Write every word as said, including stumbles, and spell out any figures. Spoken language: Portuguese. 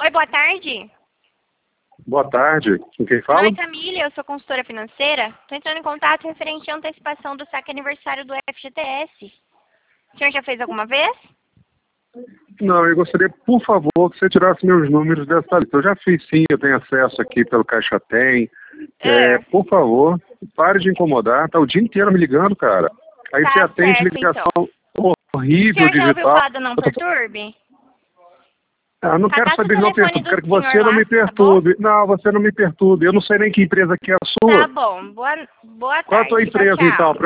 Oi, boa tarde. Boa tarde. Com quem Meu fala? nome é Camila, eu sou consultora financeira. Estou entrando em contato referente à antecipação do saque aniversário do F G T S. O senhor já fez alguma vez? Não, eu gostaria, por favor, que você tirasse meus números dessa lista. Eu já fiz sim, eu tenho acesso aqui pelo Caixa Tem. É, É. por favor, pare de incomodar. Tá o dia inteiro me ligando, cara. Aí Tá você atende certo, ligação O horrível, senhor já ouviu digital. falar do Não Perturbe? Ah, não quero Cadastra o saber de não telefone perturbe, quero do que senhor você não lá, me tá bom? perturbe. Não, você não me perturbe. Eu não sei nem que empresa que é a Tá sua. bom. Boa, boa Qual a tua tarde. Tchau, empresa, então? tchau.